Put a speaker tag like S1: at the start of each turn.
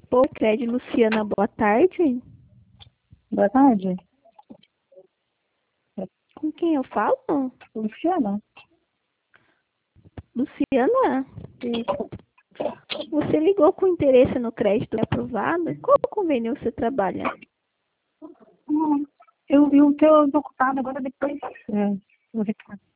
S1: Pô, crédito, Luciana, boa tarde.
S2: Boa tarde,
S1: Com quem eu falo?
S2: Luciana.
S1: Luciana?
S2: Isso.
S1: Você ligou com interesse no crédito aprovado? Qual convênio você trabalha?
S2: Eu vi o teu ocupado agora depois. Vou ver.